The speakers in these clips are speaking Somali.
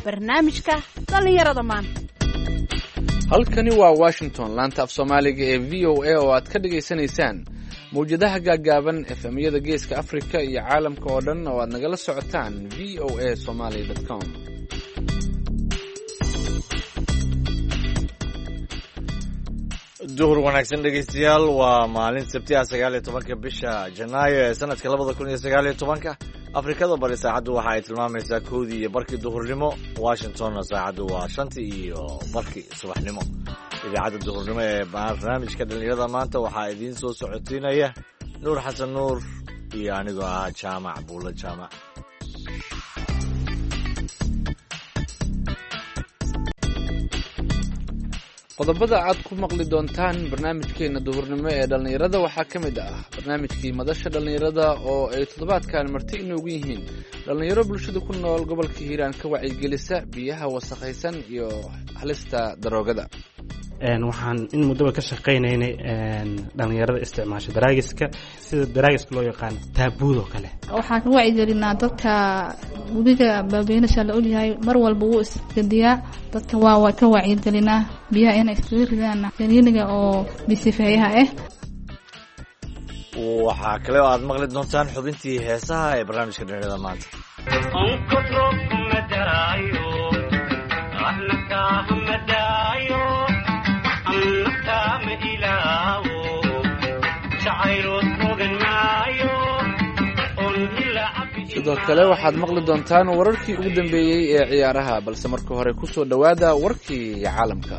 barnaamijka dhallinyarada maanta. halkani waa Washington, laanta af Soomaaliga ee VOA oo aad ka dhageysanaysaan mawjadaha gaagaaban FM-yada Geeska Afrika iyo caalamka oo dhan oo aad nagala socotaan voasomali.com. duhur wanaagsan dhegeystayaal, waa maalin sabti ah 19 bisha Janaayo ee sanadka 2019. Afrikada bari saacadu waxa ay tilmaamaysaa 1:00 duhurnimo, Washingtonna saacadu waa 5:00 subaxnimo. Idaacadda duhurnimo ee barnaamijka dhalinyarada maanta waxaa idiin soo socotiinaya Nuur Xasan Nuur iyo anigoo ah Jaamac Buulo Jaamac. qodobada aad ku maqli doontaan barnaamijkeena duhurnimo ee dhalinyarada waxaa ka mid ah barnaamijkii madasha dhalinyarada oo ay toddobaadkan marti inoogu yihiin dhalinyaro bulshada ku nool gobolka Hiiraan ka wacyigelisa biyaha wasakhaysan iyo halista daroogada. waxaan in muddo ka shaqeynaynay dhalinyarada isticmaasha daraagiska, sida daraagiska loo yaqaan taabuudo kale. waxaan ka wacyigelinaa dadka webiga baabeynasha la ogyahay mar walba wuu isgadiyaa, dadka waa ka wacyigelinaa biyaha inay iskaga ridaan kaniiniga oo bisifeeyaha ah. waxaa kale oo aad maqli doontaan xubintii heesaha ee barnaamijka dhalinyarada maanta. sidoo kale waxaad maqli doontaan wararkii ugu dambeeyey ee ciyaaraha, balse marka hore ku soo dhowaada warkii caalamka.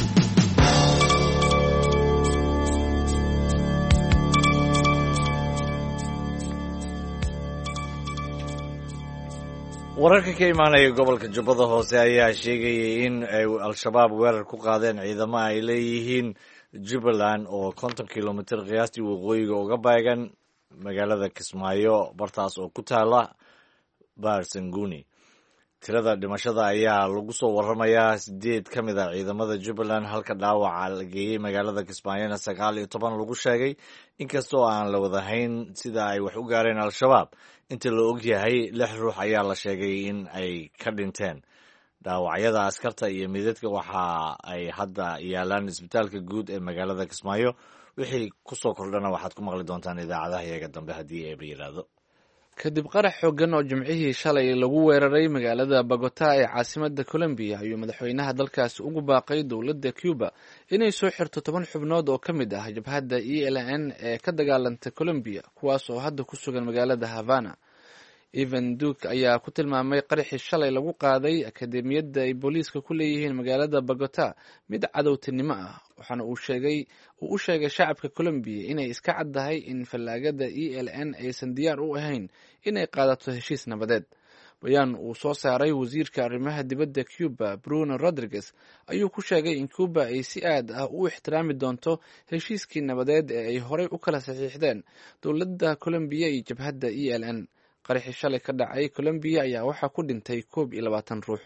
wararka ka imaanaya gobolka Jubbada Hoose ayaa sheegayay in ay al-shabaab weerar ku qaadeen ciidamo ay leeyihiin Jubbaland oo 50 kilomitir qiyaastii waqooyiga uga beegan magaalada Kismaayo, bartaas oo ku taala Barsanguni. tirada dhimashada ayaa lagu soo waramayaa 8 ka mid ah ciidamada Jubbaland, halka dhaawaca la geeyey magaalada Kismaayona 19 lagu sheegay, inkastoo aan la wadahayn sida ay wax u gaareen al-shabaab. inta la og yahay 6 ruux ayaa la sheegay in ay ka dhinteen. dhaawacyada askarta iyo midadka waxa ay hadda yaalaan isbitaalka guud ee magaalada Kismaayo. wixii ku soo kordhana waxaad ku maqli doontaan idaacadaha iyaga dambe haddii ay yiraahdo. kadib qarax xooggan oo jimcihii shalay lagu weeraray magaalada Bogota ee caasimadda Colombia ayuu madaxweynaha dalkaasi ugu baaqay dowladda Cuba inay soo xirto 10 xubnood oo ka mid ah jabhadda ELN ee ka dagaalanta Colombia, kuwaas oo hadda ku sugan magaalada Havana. Ivan Duque ayaa ku tilmaamay qaraxii shalay lagu qaaday akademiyadda ay booliiska ku leeyihiin magaalada Bogota mid cadowtinimo ah, waxaana uu u sheegay shacabka Colombia inay iska caddahay in fallaagada ELN aysan diyaar u ahayn inay qaadato heshiis nabadeed. bayaan uu soo saaray wasiirka arrimaha dibadda Cuba Bruno Rodriguez ayuu ku sheegay in Cuba ay si aad ah u ixtiraami doonto heshiiskii nabadeed ee ay horey u kala saxiixdeen dowladda Colombia iyo jabhadda ELN. qaraxii shalay ka dhacay Colombia ayaa waxaa ku dhintay 21 ruux.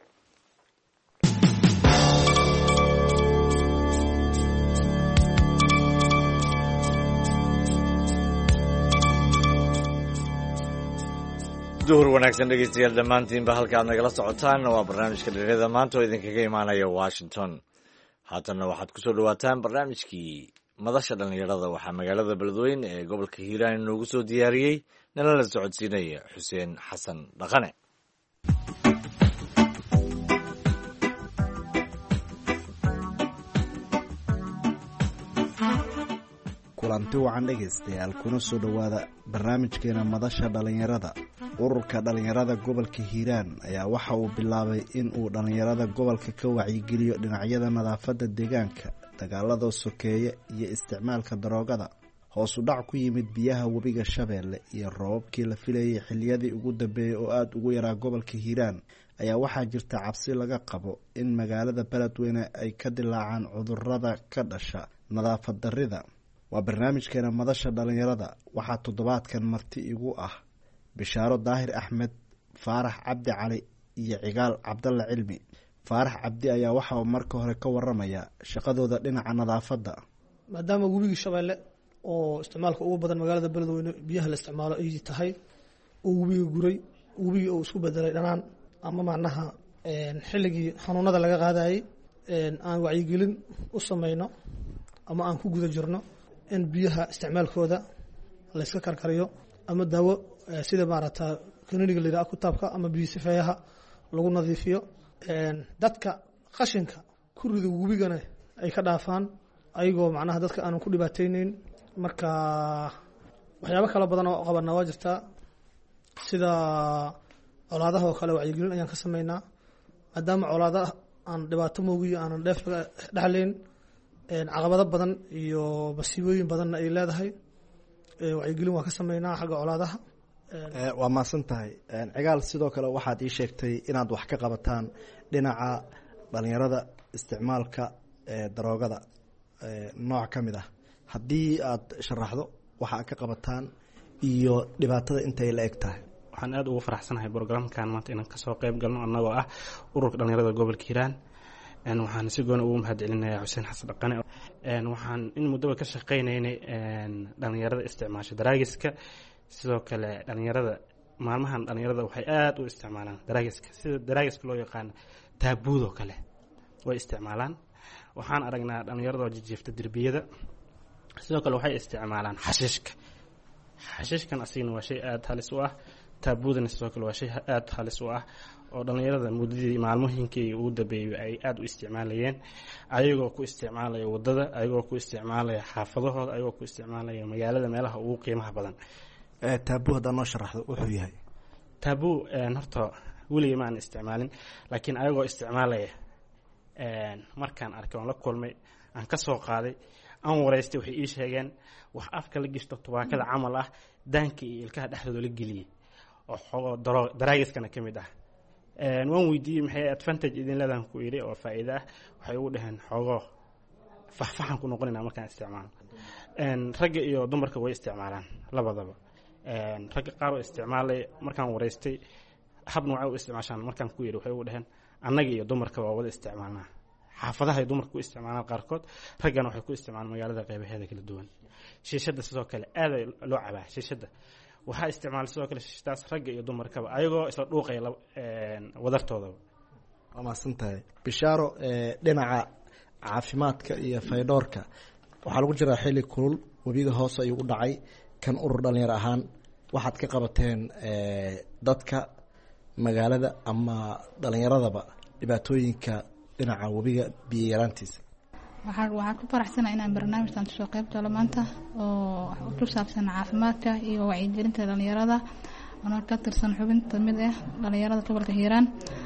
duhur wanaagsan dhegeystayaal dhammaantiinba halka aad nagala socotaan waa barnaamijka dhalinyarada maanta oo idinkaga imaanaya Washington. haatanna waxaad ku soo dhawaataan barnaamijkii madasha dhalinyarada. waxaa magaalada Beledweyne ee gobolka Hiiraan inoogu soo diyaariyey nala socodsiinaya Xuseen Xasan Dhaqane. kulanti wacan dhegaystayaal, kuna soo dhowaada barnaamijkeena madasha dhalinyarada. ururka dhalinyarada gobolka Hiiraan ayaa waxa uu bilaabay in uu dhalinyarada gobolka ka wacyigeliyo dhinacyada nadaafadda deegaanka, dagaalada sokeeye iyo isticmaalka daroogada. hoos u dhac ku yimid biyaha webiga Shabeelle iyo roobabkii la filayay xilliyadii ugu dambeeyay oo aad ugu yaraa gobolka Hiiraan ayaa waxaa jirta cabsi laga qabo in magaalada Beledweyne ay ka dilaacaan cudurrada ka dhasha nadaafad darrida. waa barnaamijkeena madasha dhalinyarada. waxaa toddobaadkan marti igu ah Bishaaro Daahir Axmed, Faarax Cabdi Cali iyo Cigaal Cabdalla Cilmi. Faarax Cabdi ayaa waxa uu marka hore ka waramaya shaqadooda dhinaca nadaafadda. maadaama webiga Shabeelle oo isticmaalka ugu badan magaalada Beledweyne biyaha la isticmaalo ay tahay oo webiga guray, webiga oo isku bedelay dhanaan ama macnaha xilligii xanuunada laga qaadayay aan wacyigelin u samayno ama aan ku guda jirno in biyaha isticmaalkooda la iska karkariyo ama daawo sida maaragta kaniiniga la yidhaha kutaabka ama biyo sifeeyaha lagu nadiifiyo dadka qashinka ku rida webigana ay ka dhaafaan ayagoo macnaha dadka aanan ku dhibaatayneyn marka waxyaabo kala badan oo qabanaa waa jirtaa sida colaadaha oo kale wacyigelin ayaan ka samaynaa maadaama colaadaha aan dhibaato moogiyo aanan dheef laga dhexlayn caqabado badan iyo masiibooyin badanna ay leedahay wacyigelin waan ka samaynaa xagga colaadaha. waa mahadsan tahay cigaal. sidoo kale waxaad ii sheegtay inaad wax ka qabataan dhinaca dhalinyarada isticmaalka daroogada nooc ka mid ah. haddii aad sharaxdo waxa aad ka qabataan iyo dhibaatada intay la eg tahay. waxaan aad ugu faraxsanahay programkan maanta inaan kasoo qayb galno annagoo ah ururka dhalinyarada gobolka hiiraan. waxaan si gooni ugu mahadcelinayaa xuseen xasan dhaqane. waxaan in muddaba ka shaqaynaynay dhalinyarada isticmaasha daraagiska. sidoo kale dhalinyarada maalmahan dhalinyarada waxay aada u isticmaalaan daraagiska, sida daraagiska loo yaqaano taabuudoo kale way isticmaalaan. waxaan aragnaa dhalinyarada oo jijiifta derbiyada. sidoo kale waxay isticmaalaan xashiishka. xashiishkan asigana waa shay aada halis u ah. taabuudana sidoo kale waa shay aada halis u ah oo dhalinyarada muddadii maalmooyinkii ugu dambeeyay ay aada u isticmaalayeen, ayagoo ku isticmaalaya wadada, ayagoo ku isticmaalaya xaafadahooda, ayagoo ku isticmaalaya magaalada meelaha ugu qiimaha badan. taabuu haddaa noo sharaxdo wuxuu yahay. taabuu horta weligay ma aan isticmaalin, laakiin ayagoo isticmaalaya markaan arkay oon la kulmay aan ka soo qaaday aan wareystay waxay ii sheegeen wax afka la gishto tubaakada camal ah daanka iyo ilkaha dhexdooda la geliyey oo xogoo daraagiskana ka mid ah. waan weydiiyey maxay advantage idin leedahan ku yidhi oo faa'iido ah. waxay ugu dhaheen xoogoo faxfaxan ku noqonayna markaan isticmaalo. ragga iyo dumarka way isticmaalaan labadaba. ragga qaar oo isticmaalay markaan wareystay hab noocay u isticmaashaan markaan ku yidhi waxay ugu dhaheen annaga iyo dumarka waa wada isticmaalnaa. xaafadaha ay dumarka ku isticmaalaan qaarkood, raggana waxay ku isticmaalaan magaalada qaybaheeda kala duwan. shiishadda sidoo kale aada loo cabaa. shiishadda waxaa isticmaala sidoo kale shiishadaas ragga iyo dumarkaba ayagoo isla dhuuqaya wadartoodaba. waa mahadsan tahay bishaaro. dhinaca caafimaadka iyo faydhoorka waxaa lagu jiraa xilli kulul, webiga hoose ayuu u dhacay. kan urur dhalinyar ahaan waxaad ka qabateen dadka magaalada ama dhalinyaradaba dhibaatooyinka dhinaca webiga biyo yaraantiisa. waxaan ku faraxsanahay inaan barnaamijkan soo qayb galo maanta oo ku saabsan caafimaadka iyo wacyigelinta dhalinyarada oo ka tirsan xubinta mid ah dhalinyarada gobolka Hiiraan.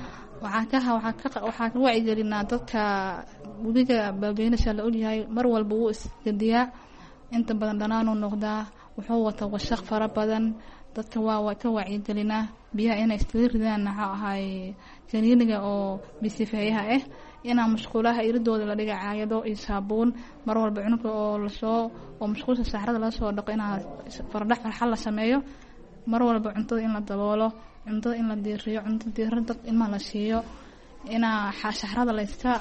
waxaan ka wacyigelinaa dadka webiga baabiinasha la ogyahay mar walba wuu isgadiyaa, inta badan dhanaanuu noqdaa, wuxuu wataa wasaq fara badan. dadka waa ka wacyigelinaa biyaha inay iskaga ridaan kaniiniga oo bisifeeyaha ah, inaa musqulaha iridooda la dhiga caagado iyo saabuun mar walba cunuga oo musqusha saxrada laga soo dhaqo inaa fardhax farxal la sameeyo. mar walba cuntada in la daboolo, cuntada in la diiriyo, cunto diiran dad ilmaha la siiyo, inaa saxrada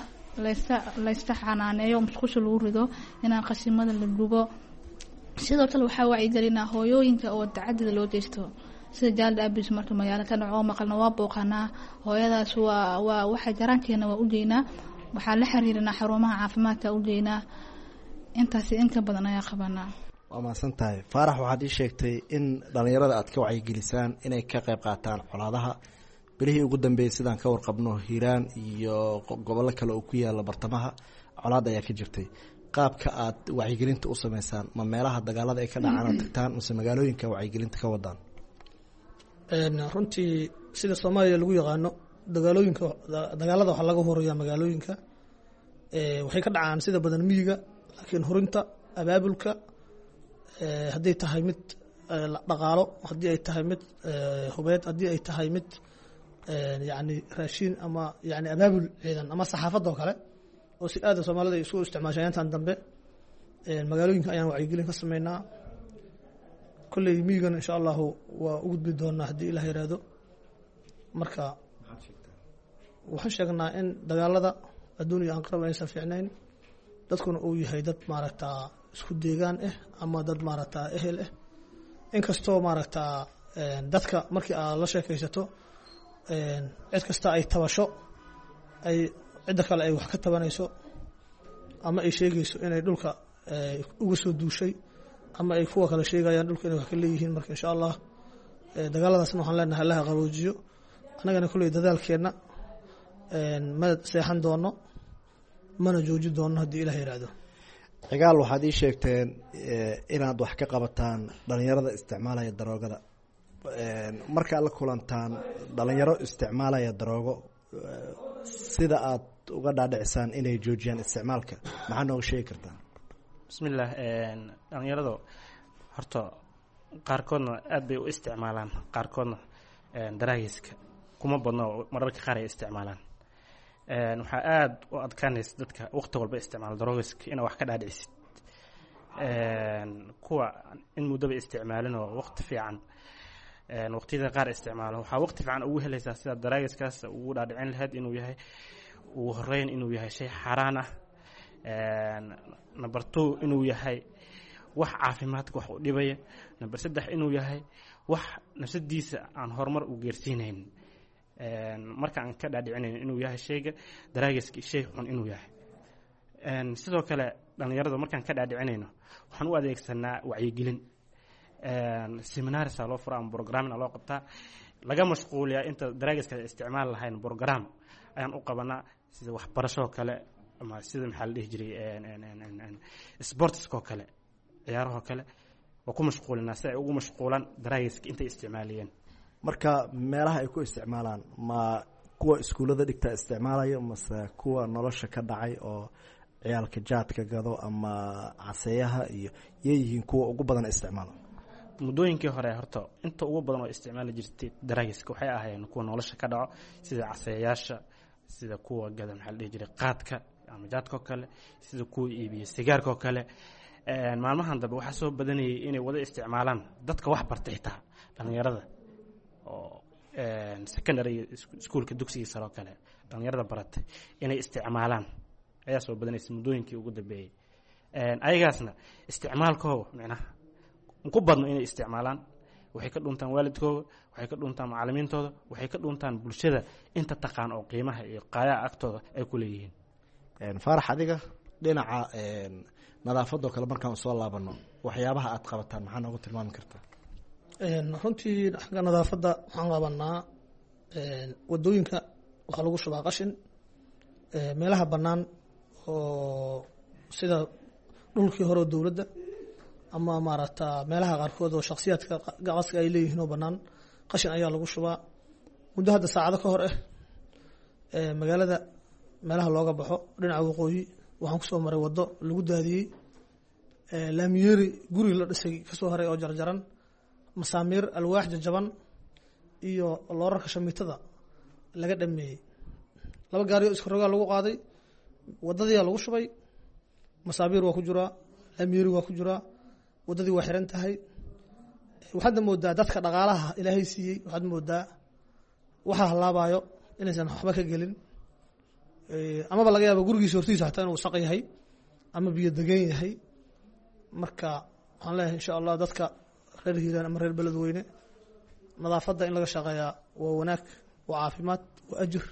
layska xanaaneeyo, musqusha lagu rido, inaa qashimada la gubo. sidoo kale waxaa wacyigelinaa hooyooyinka oo tacadida loo geysto sida jaalda abis marka magaalo ka dhaco maqalna waa booqanaa. hooyadaas waa waxa garankeena waa u geynaa, waxaa la xiriirinaa xarumaha caafimaadka u geynaa. intaasi in ka badan ayaa qabanaa. waa mahadsan tahay faarax. waxaad ii sheegtay in dhalinyarada aad ka wacyigelisaan inay ka qayb qaataan colaadaha. bilihii ugu dambeeyay sidaan ka warqabno Hiiraan iyo gobollo kale oo ku yaala bartamaha colaad ayaa ka jirtay. qaabka aad wacyigelinta u sameysaan ma meelaha dagaalada ay ka dhacaan aad tagtaan mise magaalooyinka wacyigelinta ka wadaan? runtii sida Soomaaliya lagu yaqaano dagaalada waxaa laga horeeyaa magaalooyinka. waxay ka dhacaan sida badan miyiga, laakiin horinta abaabulka haddii tahay mid dhaqaalo, haddii ay tahay mid hubeed, haddii ay tahay mid yani raashin ama yani abaabul ciidan ama saxaafadda oo kale oo si aada Soomaalida ay isku isticmaashaan intaan dambe. magaalooyinka ayaan wacyigelin ka sameynaa. kolley miyigan insha allahu waa u gudbi doonaa haddii ilaah yaraado. marka waxaan sheegnaa in dagaalada adduun iyo aakhiraba aysan fiicnayn, dadkuna uu yahay dad maaragtaa isku deegaan ah ama dad maaragtaa ehel ah. inkastoo maaragtaa dadka markii aad la sheekaysato cid kasta ay tabasho ay cidda kale ay wax ka tabanayso ama ay sheegayso inay dhulka uga soo duushay ama ay kuwa kale sheegayaan dhulka inay wax ka leeyihiin. marka insha allah dagaaladaasna waxaan leenahay allaha qaboojiyo. annagana kolley dadaalkeenna ma seexan doono mana jooji doono haddii ilaah yidhaahdo. cigaal waxaad ii sheegteen inaad wax ka qabataan dhalinyarada isticmaalaya daroogada. markaad la kulantaan dhalinyaro isticmaalaya daroogo, sida aad uga dhaadhicisaan inay joojiyaan isticmaalka, maxaa nooga sheegi kartaa? bismillaah, dhalinyaradu horta qaarkoodna aad bay u isticmaalaan, qaarkoodna daraagiska kuma badno, mararka qaar ay isticmaalaan. waxaa aada u adkaanaysa dadka waqti walba isticmaala daroogiska inaad wax ka dhaadhicisid. kuwa in muddaba isticmaalin oo waqti fiican waqtiyada qaar isticmaalo, waxaa waqti fiican ugu helaysaa sida daraagiskaas ugu dhaadhicin lahayd inuu yahay ugu horeyn inuu yahay shay xaaraan ah. number 2 inuu yahay wax caafimaadka wax u dhibaya. number 3 inuu yahay wax nafsadiisa aan horumar u geersiinayn. marka aan ka dhaadhicinayn inuu yahay shayga daraagiska shay xun inuu yahay. sidoo kale dhalinyarada markaan ka dhaadhicinayno waxaan u adeegsanaa wacyigelin. seminaars loo furaa ama programming loo qabtaa, laga mashquuliyaa inta daraagiska isticmaal lahayn program ayaan u qabanaa, sida waxbarasho kale ama sida maxaa la dhihi jiray sportskoo kale, ciyaarahoo kale waa ku mashquulinaa si ay ugu mashquulaan daraagiska intay isticmaaliyeen. marka meelaha ay ku isticmaalaan ma kuwa iskuullada dhigta isticmaalayo mase kuwa nolosha ka dhacay oo ciyaalka jaadka gado ama caseeyaha iyo yeeyihiin kuwa ugu badan isticmaalo? muddooyinkii hore horta inta ugu badan oo isticmaali jirtay daraagiska waxay ahaayeen kuwa nolosha ka dhaco, sida caseeyaasha, sida kuwa gada maxaa la dhihi jiray qaadka ama jaadkoo kale, sida kuwa iibiya sigaarkoo kale. maalmahan dambe waxaa soo badanayay inay wada isticmaalaan dadka wax bartay, xitaa dhalinyarada oo secondary iskuulka dugsiga sare oo kale dhalinyarada baratay inay isticmaalaan ayaa soo badanaysa muddooyinkii ugu dambeeyey. ayagaasna isticmaalkooda micnaha ku badno inay isticmaalaan, waxay ka dhuntaan waalidkooda, waxay ka dhuntaan macallimiintooda, waxay ka dhuntaan bulshada inta taqaan oo qiimaha iyo qaayaha agtooda ay ku leeyihiin. faarax, adiga dhinaca nadaafadoo kale markaan soo laabano, waxyaabaha aad qabataan maxaa noogu tilmaami kartaa? runtii xagga nadaafadda waxaan qabanaa wadooyinka waxaa lagu shubaa qashin. meelaha bannaan oo sida dhulkii hore oo dowladda ama maaragta meelaha qaarkood oo shakhsiyaadka gacaska ay leeyihiin oo bannaan qashin ayaa lagu shubaa. muddo hadda saacado ka hor magaalada meelaha looga baxo dhinaca waqooyi waxaan kusoo maray waddo lagu daadiyey laamiyeeri guri la dhisay kasoo haray oo jarjaran, masaamiir alwaax jajaban iyo loorarka shamiitada laga dhameeyey. 2 gaari oo iskarogaa lagu qaaday, wadadiyaa lagu shubay, masaabiir waa ku jiraa, laamiyeeri waa ku jiraa, wadadii waa xiran tahay. waxaad moodaa dadka dhaqaalaha ilaahay siiyey, waxaad moodaa waxa halaabayo inaysan waxba ka gelin, amaba laga yaabo gurigiisa hortiisa xataa inuu saq yahay ama biyo degan yahay. marka waxaan leeyahay insha allah dadka reer hiiraan ama reer beledweyne, nadaafadda in laga shaqeeyaa waa wanaag, waa caafimaad, waa ajir.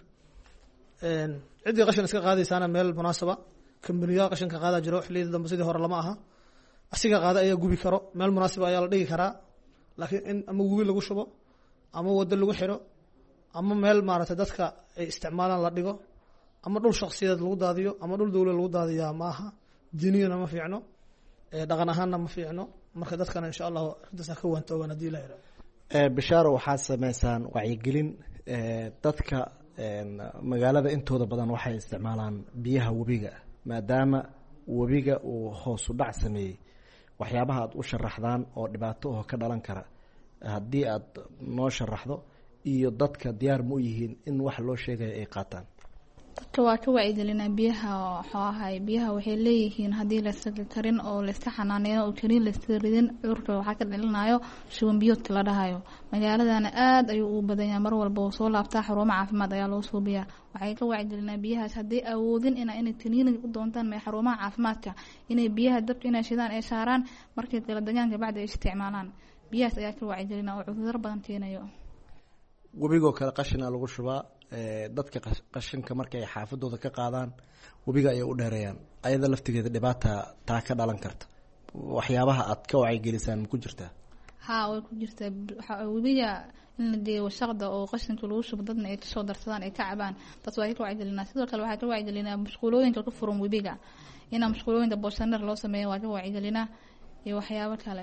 ciddii qashin iska qaadaysaana meel munaasaba, kambaniyaal qashinka qaadaa jiro xilliyada dambe sidii hore lama aha. asiga qaada ayaa gubi karo, meel munaasiba ayaa la dhigi karaa. laakiin in ama gubi lagu shubo ama waddo lagu xiro ama meel maaragtay dadka ay isticmaalaan la dhigo ama dhul shakhsiyadeed lagu daadiyo ama dhul dowlad lagu daadiyaa ma aha. diiniyana ma fiicno, dhaqan ahaanna ma fiicno. marka dadkana insha allah arrintaas ka waantoogaan haddii la yidhaahdo. bishaaro, waxaad sameysaan wacyigelin. dadka magaalada intooda badan waxay isticmaalaan biyaha webiga, maadaama webiga uu hoos u dhac sameeyey. waxyaabaha aad u sharaxdaan oo dhibaato oo ka dhalan kara haddii aad noo sharaxdo, iyo dadka diyaar ma u yihiin in wax loo sheegayo ay qaataan? dadka waa ka wacyigelinaa biyaha. waxuu ahay biyaha waxay leeyihiin haddii layska karin oo layska xanaaneeyo oo keliya layska ridin, cudurka waxaa ka dhalinayo shuban biyoodka la dhahayo. magaaladana aad ayuu ugu badan yahay, mar walba uu soo laabtaa, xarumo caafimaad ayaa loo suubiyaa. waxay ka wacyigelinaa biyahaas hadday awoodin inay taniini u doontaan xarumaha caafimaadka, inay biyaha dabka inay shidaan ee saaraan, markay kala degaan kabacdi ay isticmaalaan. biyahaas ayaa ka wacyigelinaa oo cudurro badan keenayo. webigoo kale qashina lagu shubaa, dadka qashinka markay xaafadooda ka qaadaan webiga ayay u dheereeyaan, ayada laftigeeda dhibaata taa ka dhalan karta. waxyaabaha aad ka wacyigelisaan ma ku jirtaa? haa way ku jirtaa. webiga in la geeyo wasaqda oo qashinka lagu shubo dadna ay kasoo darsadaan ay ka cabaan, taas waa ka wacyigelinaa. sidoo kale waxaa ka wacyigelinaa musqulooyinka ku furan webiga, inaa musqulooyinka booshanar loo sameeyo waa ka wacyigelinaa iyo waxyaabo kale.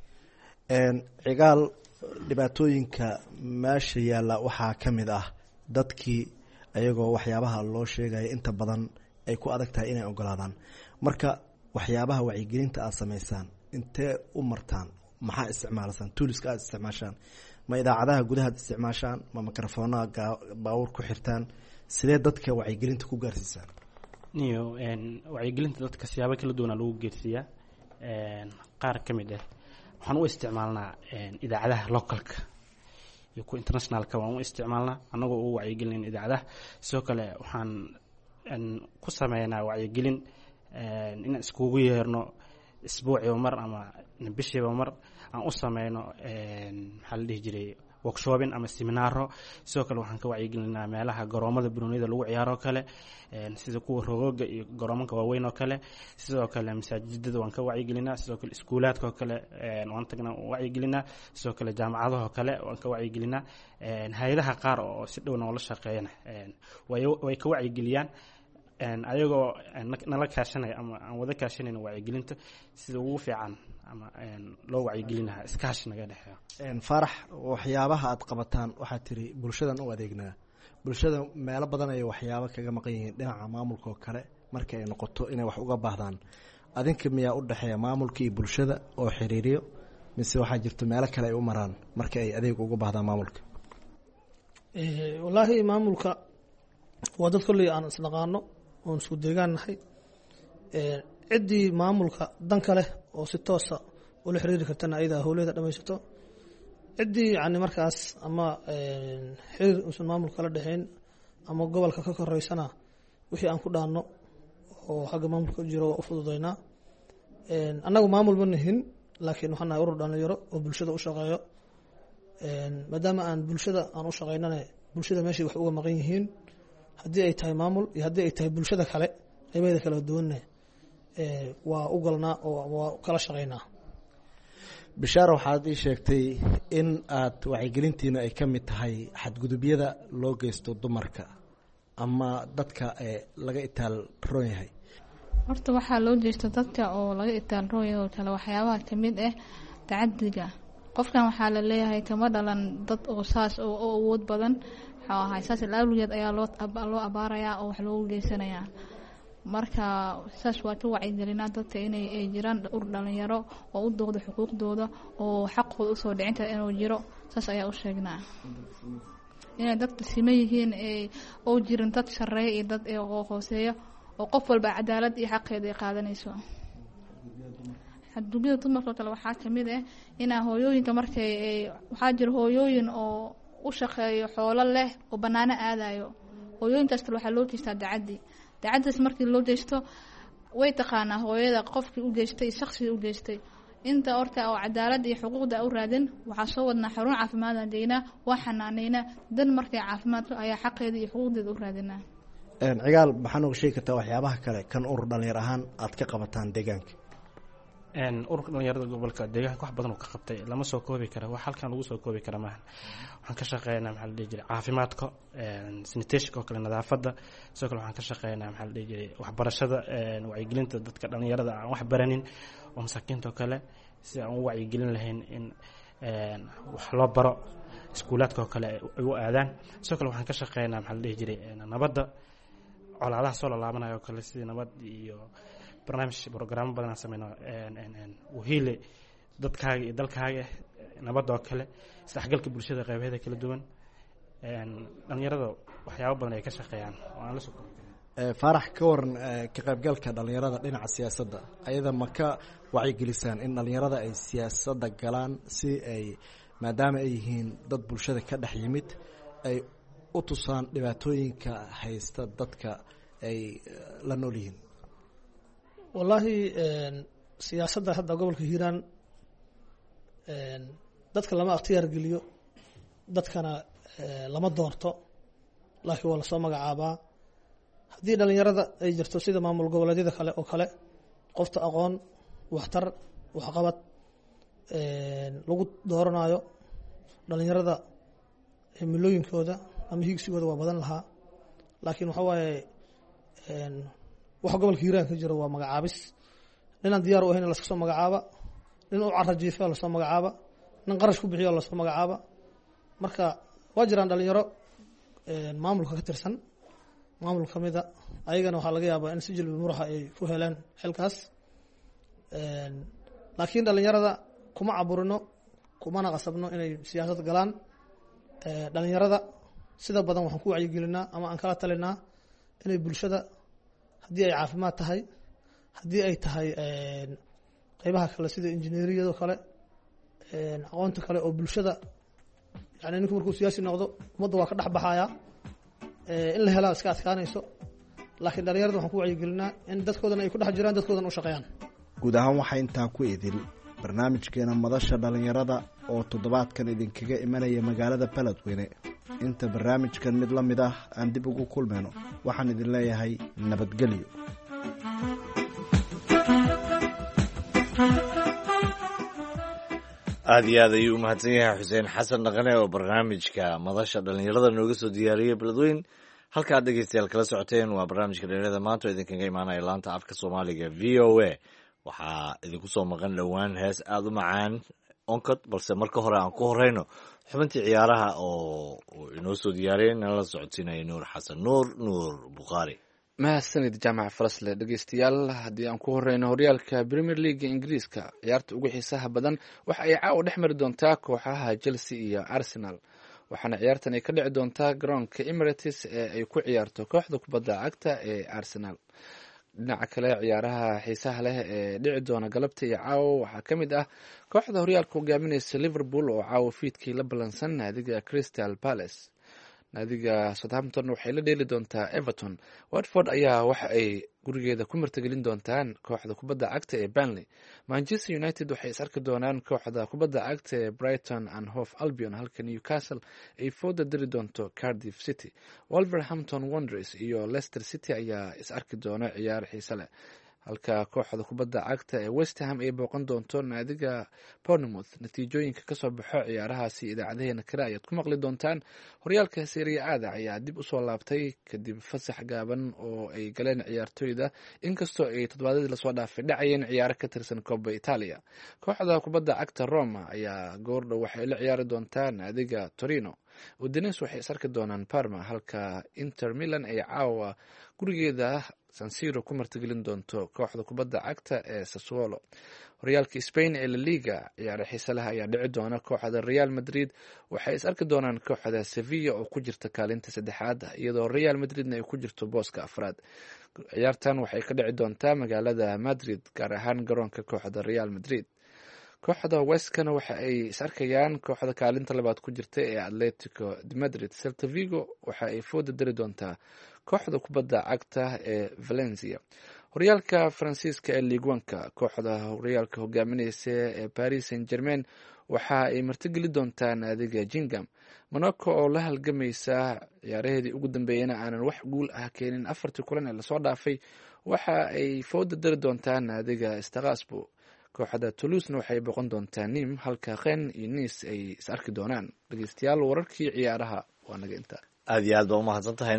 cigaal, dhibaatooyinka meesha yaalla waxaa ka mid ah dadkii ayagoo waxyaabaha loo sheegaya inta badan ay ku adag tahay inay ogolaadaan. marka waxyaabaha wacyigelinta aad samaysaan intee u martaan? maxaa isticmaalasaan? tuuliska aad isticmaashaan ma idaacadaha gudahaad isticmaashaan ma mikrofoonaha baawur ku xirtaan? sidee dadka wacyigelinta ku gaarsiisaan? niyo wacyigelinta dadka siyaabo kala duwana lagu geersiiyaa. qaar ka mid ah waxaan u isticmaalnaa idaacadaha localka iyo kuwa internationalka waan u isticmaalnaa annagoo u wacyigelin idaacadaha. sidoo kale waxaan ku sameynaa wacyigelin inaan iskugu yeerno isbuuciiba mar ama bishiiba mar aan u sameyno maxaa la dhihi jiray workshoopin ama seminaaro. sidoo kale waxaan ka wacyigelinaa meelaha garoomada banoonida lagu ciyaaro kale, sida kuwa rogooga iyo garoomanka waaweyn oo kale. sidoo kale masaajidada waan ka wacyigelinaa. sidoo kale iskuulaadka oo kale waan tagnaa wacyigelinaa. sidoo kale jaamacadaha oo kale waan ka wacyigelinaa. hay-adaha qaar oo si dhow noola shaqeeyana way ka wacyigeliyaan ayagoo nala kaashanaya ama aan wada kaashanayna wacyigelinta sida ugu fiican ama loo wacyigelinaha iskaashi naga dhexeeyo. faarax, waxyaabaha aad qabataan waxaad tiri bulshadan u adeegnaa. bulshada meelo badan ayay waxyaabo kaga maqan yihiin dhinaca maamulka oo kale marka ay noqoto inay wax uga baahdaan. adinka miyaa u dhexeeya maamulka iyo bulshada oo xiriiriyo, mise waxaa jirto meelo kale ay u maraan marka ay adeeg uga baahdaan maamulka? wallaahi maamulka waa dad kolley aan isnaqaano oon isku deegaan nahay. ciddii maamulka danka leh oo si toosa ula xiriiri kartana ayadaa howleeda dhamaysato. ciddii yani markaas ama xiriir uusan maamulka la dhexeyn ama gobolka ka koreysana wixii aan ku dhaanno oo xagga maamulka u jiro waa u fududaynaa. annagu maamul ma nihin, laakiin waxaan nahay urur dhalinyaro oo bulshada u shaqeeyo. maadaama aan bulshada aan u shaqeynana bulshada meeshay wax uga maqan yihiin, haddii ay tahay maamul iyo haddii ay tahay bulshada kale qaybaheeda kala duwanna waa u galnaa oo waa kala shaqeynaa. bishaar, waxaad ii sheegtay in aad wacyigelintiina ay ka mid tahay xadgudubyada loo geysto dumarka ama dadka laga itaal roon yahay. horta waxaa loo jeesto dadka oo laga itaal roon yahay oo kale waxyaabaha ka mid ah tacadiga. qofkan waxaa la leeyahay kama dhalan dad oo saas oo awood badan, waxaa ahay saas laawligeed ayaa loo abaarayaa oo wax loogu geysanayaa. marka saas waa ka wacyigelinaa dadka inay ay jiraan ur dhalinyaro oo u dooda xuquuqdooda oo xaqooda usoo dhicinta inuu jiro. saas ayaa u sheegnaa inay dadka sima yihiin oo jirin dad shareeya iyo dad oo hooseeya, oo qof walba cadaalad iyo xaqeeda ay qaadanayso. xadgudubyada dumarka kale waxaa kamid ah inaa hooyooyinka markay waxaa jira hooyooyin oo u shaqeeyo xoolo leh oo banaano aadayo. hooyooyinkaas kale waxaa loo jeestaa dacadaas markii loo jeesto way taqaanaa hooyada qofkii u geystay shaqsigii u geystay. inta horta oo cadaalad iyo xuquuqda u raadin waxaa soo wadnaa xarun caafimaad aan geynaa, waa xanaaneynaa. dan markay caafimaadka ayaa xaqeeda iyo xuquuqdeeda u raadinaa. cigaal, maxaa nooga sheegi kartaa waxyaabaha kale kan urur dhalinyar ahaan aad ka qabataan deegaanka? ururka dhalinyarada gobolka deegaanka wax badan uu ka qabtay, lama soo koobi kara, wax halkan lagu soo koobi kara maahan. waxaan ka shaqeynaa maxaa la dhihi jiray caafimaadka, sanitationka oo kale, nadaafadda. sidoo kale waxaan ka shaqeynaa maxaa la dhihi jiray waxbarashada, wacyigelinta dadka dhalinyarada aan wax baranin oo masaakiinta oo kale, si aan u wacyigelin lahayn in wax loo baro iskuulaadka oo kale ay u aadaan. sidoo kale waxaan ka shaqeynaa maxaa la dhihi jiray nabadda, colaadaha soo lalaabanayo oo kale, sidii nabad iyo barnaamij brograamo badan aan sameyno wahiile dadkaaga iyo dalkaaga nabadda oo kale, isdhexgalka bulshada qaybaheeda kala duwan. dhalinyarada waxyaabo badan ay ka shaqeeyaan oo aan la soo koobi karin. faarax, ka waran ka qaybgalka dhalinyarada dhinaca siyaasadda, ayada ma ka wacyigelisaan in dhalinyarada ay siyaasadda galaan si ay maadaama ay yihiin dad bulshada ka dhex yimid ay u tusaan dhibaatooyinka haysta dadka ay la nool yihiin? wallaahi siyaasadda hadda gobolka hiiraan dadka lama ikhtiyaar geliyo, dadkana lama doorto. laakiin waa lasoo magacaabaa. haddii dhalinyarada ay jirto sida maamul goboleedyada kale oo kale qofta aqoon waxtar waxqabad lagu dooranayo dhalinyarada himilooyinkooda ama higsigooda waa badan lahaa. laakiin waxa waaye waxa gobolka hiiraan ka jiro waa magacaabis. ninaan diyaar u ahayn laska soo magacaaba, nin u cara jiifa lasoo magacaaba, nin qarash ku bixiyo lasoo magacaaba. marka waa jiraan dhalinyaro maamulka ka tirsan maamul ka mida, ayagana waxaa laga yaabaa in si jilbi muraxa ay ku heleen xilkaas. laakiin dhalinyarada kuma caburino, kumana qasabno inay siyaasad galaan. dhalinyarada sida badan waxaan ku wacyigelinaa ama aan kala talinaa inay bulshada, haddii ay caafimaad tahay, haddii ay tahay qeybaha kale sida injineeriyado kale, aqoonta kale oo bulshada, yani ninku markuu siyaasi noqdo ummadda waa ka dhex baxayaa, in la helaa iska adkaanayso. laakiin dhalinyarada waxaan ku wacyigelinaa in dadkoodana ay ku dhex jiraan, dadkoodana u shaqeeyaan. guud ahaan waxaa intaa ku idil barnaamijkeena madasha dhalinyarada oo toddobaadkan idinkaga imanaya magaalada beledweyne. inta barnaamijkan mid la mid ah aan dib ugu kulmayno, waxaan idin leeyahay nabadgelyo. aada iyo aad ayuu umahadsan yahay xuseen xasan dhaqane oo barnaamijka madasha dhalinyarada nooga soo diyaariyey beledweyn. halkaad dhegeystayaal kala socoteen waa barnaamijka dhalinyarada maanta oo idinkaga imaanaya laanta afka soomaaliga v o a. waxaa idinku soo maqan dhowaan hees aada u macaan onkod, balse marka hore aan ku horeyno xubintii ciyaaraha oo inoo soo diyaariyey nala socodsiinaya nuur xasan nuur bukhaari. mahadsanid jaamac falasle. dhegeystayaal, haddii aan ku horeyno horyaalka premier leaga ingiriiska, ciyaarta ugu xiisaha badan waxa ay caawa dhex mari doontaa kooxaha chelsea iyo arsenal, waxaana ciyaartan ay ka dhici doontaa garoonka emirates ee ay ku ciyaarto kooxda kubadda cagta ee arsenal. dhinaca kale, ciyaaraha xiisaha leh ee dhici doona galabta iyo caawa waxaa ka mid ah kooxda horyaalka hogaamineysa liverpool oo caawa fiidkii la ballansan naadiga crystal palace. naadiga southampton waxay la dheeli doontaa everton. watford ayaa waxa ay gurigeeda ku martigelin doontaan kooxda kubadda cagta ee burnley. manchester united waxay is arki doonaan kooxda kubadda cagta ee brighton and hove albion, halka newcastle ay fooda diri doonto cardiff city. wolverhampton wanderers iyo leicester city ayaa is arki doona ciyaar xiise leh, halka kooxda kubadda cagta ee west ham ay booqan doonto naadiga bournemouth. natiijooyinka kasoo baxo ciyaarahaasi idaacadaheena kale ayaad ku maqli doontaan. horyaalka serie aada ayaa dib usoo laabtay kadib fasax gaaban oo ay galeen ciyaartooyda, inkastoo ay toddobaadyadii lasoo dhaafay dhacayeen ciyaaro ka tirsan kooba italia. kooxda kubadda cagta roma ayaa goordhow waxay la ciyaari doontaa naadiga torino. udines waxay is arki doonaan parma, halka inter milan ay caawa gurigeeda sansiro ku martigelin doonto kooxda kubadda cagta ee sassuolo. horyaalka spain ee la liga, ciyaaro xiise leh ayaa dhici doona. kooxda real madrid waxay is arki doonaan kooxda sevilla oo ku jirta kaalinta saddexaad, iyadoo real madridna ay ku jirto booska afraad. ciyaartan waxay ka dhici doontaa magaalada madrid, gaar ahaan garoonka kooxda real madrid. kooxda westkana waxa ay is arkayaan kooxda kaalinta labaad ku jirta ee atletico de madrid. celta vigo waxa ay fooda dari doontaa kooxda kubadda cagta ee valencia. horyaalka faransiiska ee liigwanka, kooxda horyaalka hogaamineysa ee paris saint germain waxa ay martigeli doontaa naadiga jingam. monaco oo la halgamaysa ciyaaraheedii ugu dambeeyana aanan wax guul ah keenin afartii kulan ee lasoo dhaafay, waxa ay fooda dari doontaa naadiga strasbourg. kooxda toulousena waxay boqon doontaa nim, halka khen iyo nice ay is arki doonaan. dhegeystayaal, wararkii ciyaaraha waa naga intaa. aada iyo aad baa umahadsan tahay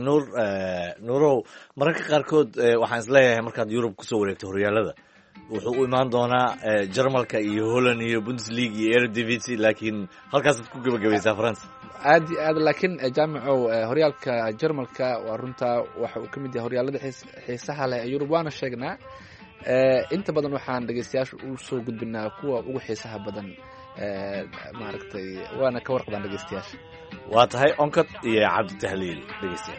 nuurow. mararka qaarkood waxaan isleeyahay markaad yurub kusoo wareegto horyaalada wuxuu u imaan doonaa jarmalka iyo holland iyo bundesliga iyo eredivisie, laakiin halkaasaad ku gebagabaysaa france. aad iyo aad, laakiin jaamacow horyaalka jarmalka waa runtaa waxa uu ka mid yahay horyaalada xiisaha leh ee yurub, waana sheegnaa. inta badan waxaan dhegeystayaasha u soo gudbinaa kuwa ugu xiisaha badan, maaragtay waana ka warqabaan dhegeystayaasha. waa tahay onkod iyo cabdi tahliil dhegeystayaal.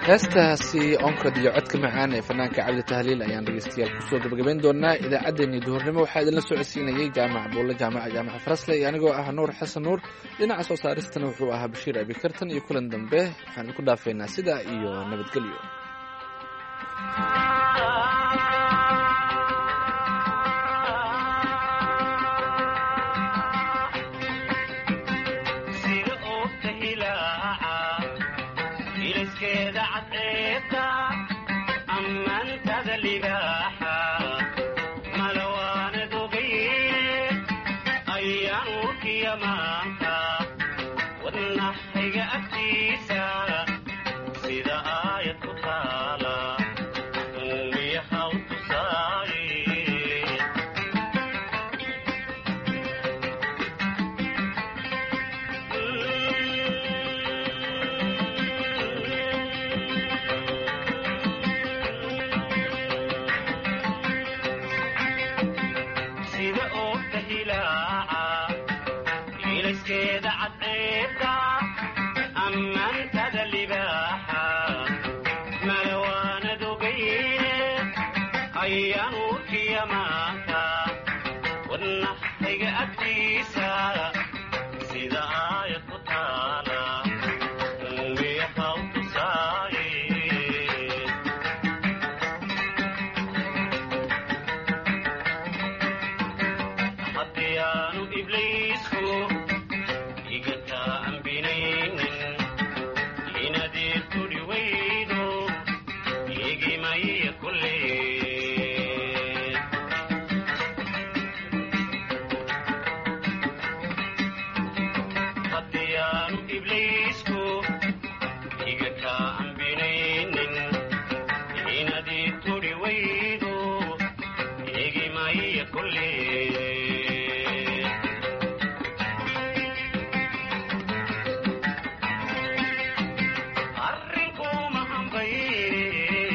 heestaasi onkod iyo codka macaan ee fanaanka cabdi tahliil ayaan dhegeystayaal kusoo gabagabayn doonaa idaacaddeenii duhurnimo waxaa idinla socodsiinayay jaamac buulle jaamaca farasle iyo anigoo ah nuur xasan nuur dhinaca soo saaristana wuxuu ahaa bashiir abikartan iyo kulan dambe waxaan idinku dhaafaynaa sidaa iyo nabadgelyo.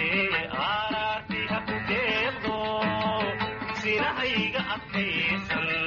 Sina hayga adkaysan